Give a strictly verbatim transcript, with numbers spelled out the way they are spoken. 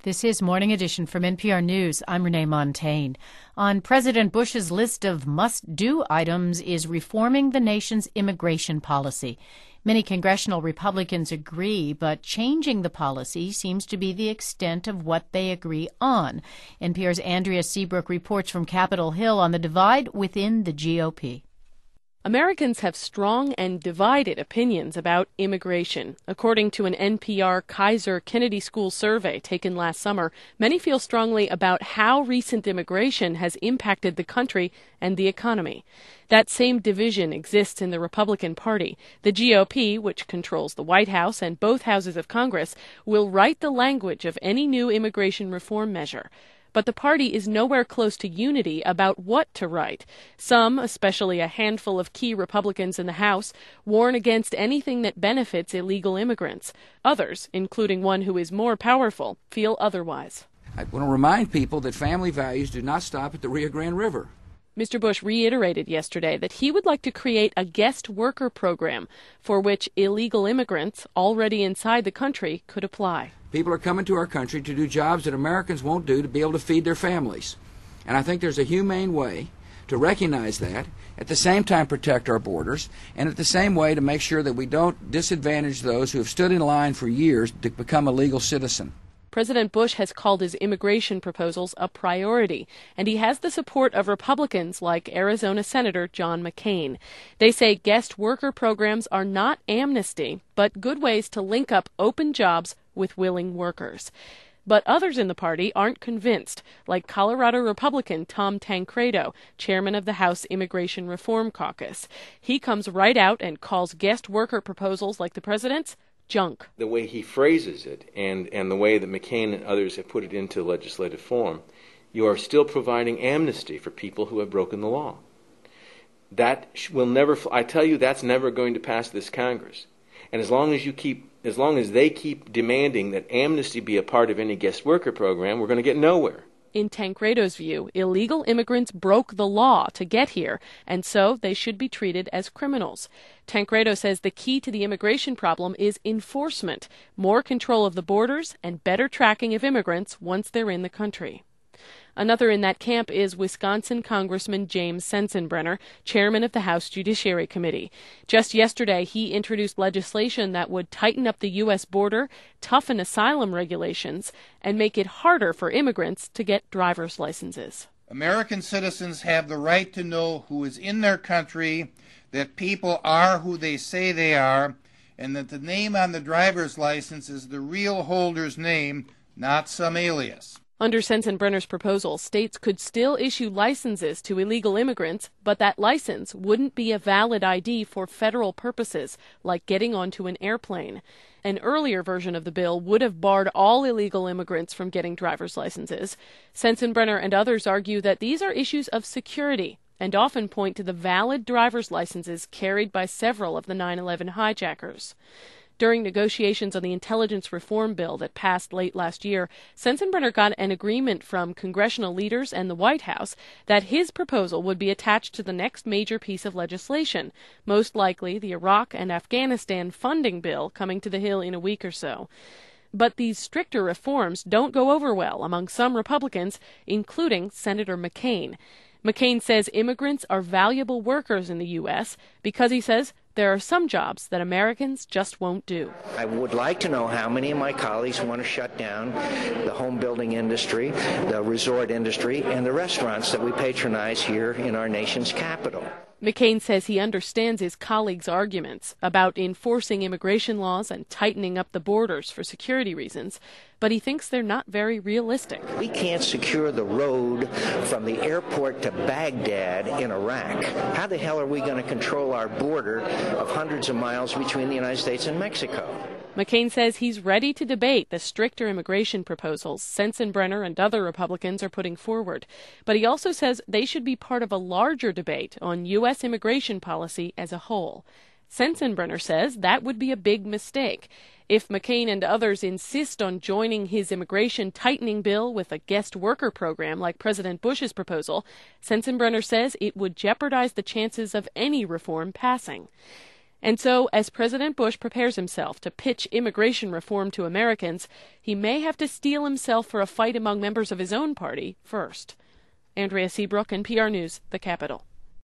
This is Morning Edition from N P R News. I'm Renee Montaigne. On President Bush's list of must-do items is reforming the nation's immigration policy. Many congressional Republicans agree, but changing the policy seems to be the extent of what they agree on. N P R's Andrea Seabrook reports from Capitol Hill on the divide within the G O P. Americans have strong and divided opinions about immigration. According to an N P R Kaiser Kennedy School survey taken last summer, many feel strongly about how recent immigration has impacted the country and the economy. That same division exists in the Republican Party. The G O P, which controls the White House and both houses of Congress, will write the language of any new immigration reform measure. But the party is nowhere close to unity about what to write. Some, especially a handful of key Republicans in the House, warn against anything that benefits illegal immigrants. Others, including one who is more powerful, feel otherwise. I want to remind people that family values do not stop at the Rio Grande River. Mister Bush reiterated yesterday that he would like to create a guest worker program for which illegal immigrants already inside the country could apply. People are coming to our country to do jobs that Americans won't do to be able to feed their families. And I think there's a humane way to recognize that, at the same time protect our borders, and at the same way to make sure that we don't disadvantage those who have stood in line for years to become a legal citizen. President Bush has called his immigration proposals a priority, and he has the support of Republicans like Arizona Senator John McCain. They say guest worker programs are not amnesty, but good ways to link up open jobs with willing workers. But others in the party aren't convinced, like Colorado Republican Tom Tancredo, chairman of the House Immigration Reform Caucus. He comes right out and calls guest worker proposals like the president's junk. The way he phrases it and, and the way that McCain and others have put it into legislative form, you are still providing amnesty for people who have broken the law. That will never, I tell you, that's never going to pass this Congress. And as long as you keep, as long as they keep demanding that amnesty be a part of any guest worker program, we're going to get nowhere. In Tancredo's view, illegal immigrants broke the law to get here, and so they should be treated as criminals. Tancredo says the key to the immigration problem is enforcement, more control of the borders, and better tracking of immigrants once they're in the country. Another in that camp is Wisconsin Congressman James Sensenbrenner, chairman of the House Judiciary Committee. Just yesterday, he introduced legislation that would tighten up the U S border, toughen asylum regulations, and make it harder for immigrants to get driver's licenses. American citizens have the right to know who is in their country, that people are who they say they are, and that the name on the driver's license is the real holder's name, not some alias. Under Sensenbrenner's proposal, states could still issue licenses to illegal immigrants, but that license wouldn't be a valid I D for federal purposes, like getting onto an airplane. An earlier version of the bill would have barred all illegal immigrants from getting driver's licenses. Sensenbrenner and others argue that these are issues of security and often point to the valid driver's licenses carried by several of the nine eleven hijackers. During negotiations on the intelligence reform bill that passed late last year, Sensenbrenner got an agreement from congressional leaders and the White House that his proposal would be attached to the next major piece of legislation, most likely the Iraq and Afghanistan funding bill coming to the Hill in a week or so. But these stricter reforms don't go over well among some Republicans, including Senator McCain. McCain says immigrants are valuable workers in the U S because, he says, there are some jobs that Americans just won't do. I would like to know how many of my colleagues want to shut down the home building industry, the resort industry, and the restaurants that we patronize here in our nation's capital. McCain says he understands his colleagues' arguments about enforcing immigration laws and tightening up the borders for security reasons, but he thinks they're not very realistic. We can't secure the road from the airport to Baghdad in Iraq. How the hell are we going to control our border of hundreds of miles between the United States and Mexico? McCain says he's ready to debate the stricter immigration proposals Sensenbrenner and other Republicans are putting forward. But he also says they should be part of a larger debate on U S immigration policy as a whole. Sensenbrenner says that would be a big mistake. If McCain and others insist on joining his immigration tightening bill with a guest worker program like President Bush's proposal, Sensenbrenner says it would jeopardize the chances of any reform passing. And so, as President Bush prepares himself to pitch immigration reform to Americans, he may have to steel himself for a fight among members of his own party first. Andrea Seabrook, N P R News, the Capitol.